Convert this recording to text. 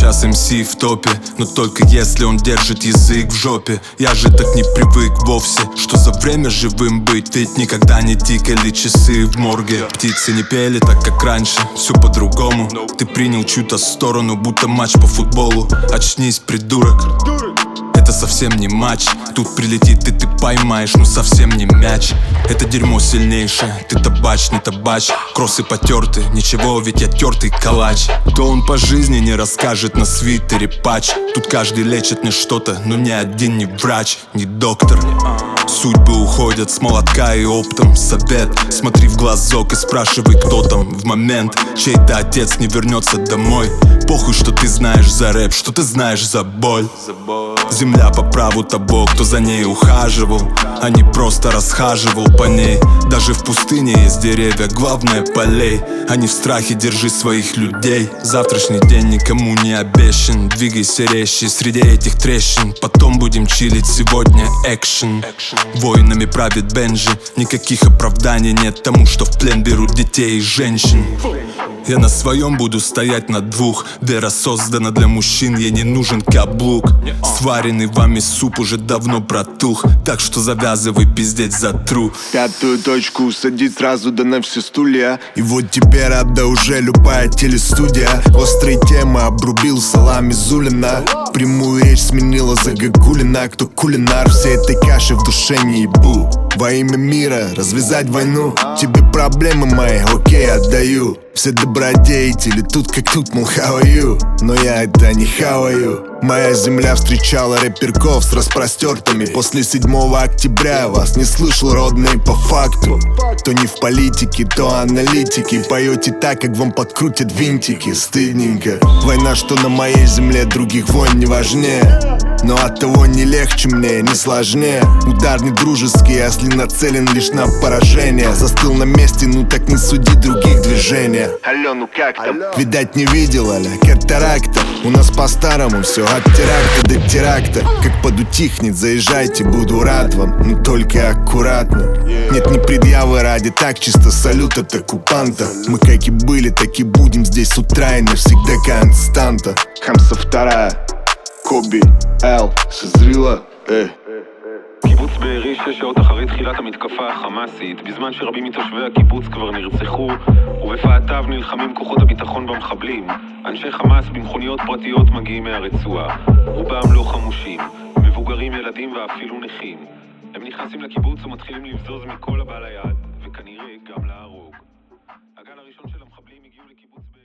сейчас МС в топе, но только если он держит язык в жопе. Я же так не привык вовсе, что за время живым быть. Ведь никогда не тикали часы в морге. Птицы не пели так, как раньше, все по-другому. Ты принял чью-то сторону, будто матч по футболу. Очнись, придурок, это совсем не матч. Тут прилетит и ты поймаешь, но совсем не мяч. Это дерьмо сильнейшее, ты табач, не табач. Кроссы потерты, ничего, ведь я тертый калач. То он по жизни не расскажет на свитере патч. Тут каждый лечит мне что-то, но ни один не врач, не доктор. Судьбы уходят с молотка и оптом. Совет, смотри в глазок и спрашивай, кто там в момент. Чей-то отец не вернется домой. Похуй, что ты знаешь за рэп, что ты знаешь за боль. Земля по праву того, кто за ней ухаживал, а не просто расхаживал по ней. Даже в пустыне есть деревья, главное полей. А не в страхе держи своих людей. Завтрашний день никому не обещан. Двигайся резче среди этих трещин. Потом будем чилить, сегодня экшен. Воинами правит Бенджи. Никаких оправданий нет тому, что в плен берут детей и женщин. Я на своем буду стоять на двух. Вера создана для мужчин, ей не нужен каблук. Сваренный вами суп уже давно протух, так что завязывай пиздеть за тру. Пятую точку усадить сразу, да на все стулья. И вот тебе рада уже любая телестудия. Острые темы обрубил Салами Зулина. Прямую речь сменила Загогулина. Кто кулинар всей этой каши в душе не ебу. Во имя мира развязать войну. Тебе проблемы мои, окей, отдаю. Все добродетели тут как тут, мол, how are you? Но я это не хаваю. Моя земля встречала рэперков с распростертыми. После 7 октября вас не слышал, родные, по факту. То не в политике, то аналитики. Поете так, как вам подкрутят винтики. Стыдненько. Война, что на моей земле, других войн не важнее. Но от того не легче мне, не сложнее. Удар не дружеский, если нацелен лишь на поражение. Застыл на месте, ну так не суди других движения. Алло, ну как там? Видать не видел, аля, катаракта. У нас по-старому все, от теракта до теракта. Как подутихнет, заезжайте, буду рад вам. Но только аккуратно. Нет ни предъявы ради, так чисто салют от оккупанта. Мы как и были, так и будем здесь с утра и навсегда константа. Хамса вторая, קובי, אל, שזרילה, קיבוץ בארי 6 שעות אחרי תחילת המתקפה החמאסית, בזמן שרבים מתושבי הקיבוץ כבר נרצחו ובפאתיו נלחמים כוחות הביטחון במחבלים. אנשי חמאס במכוניות פרטיות מגיעים מהרצועה, רובם לא חמושים, מבוגרים, ילדים ואפילו נכים. הם נכנסים לקיבוץ ומתחילים לבזוז מכל הבא ליד וכנראה גם להרוג. הגל הראשון של המחבלים הגיעו לקיבוץ בארי